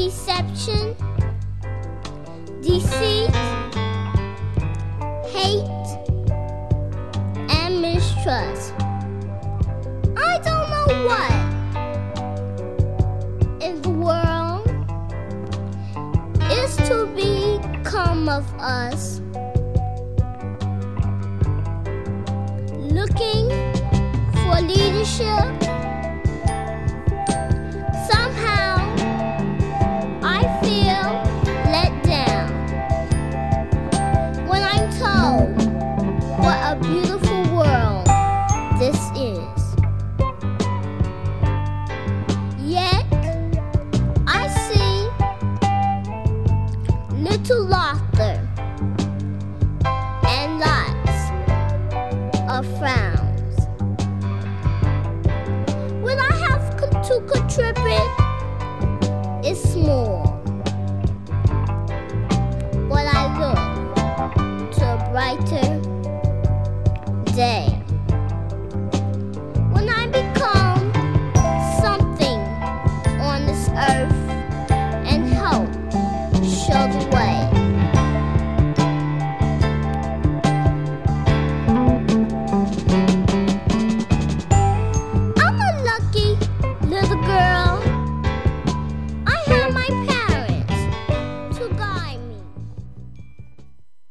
deception, deceit, hate, and mistrust. I don't know what in the world is to become of us. Looking for leadership,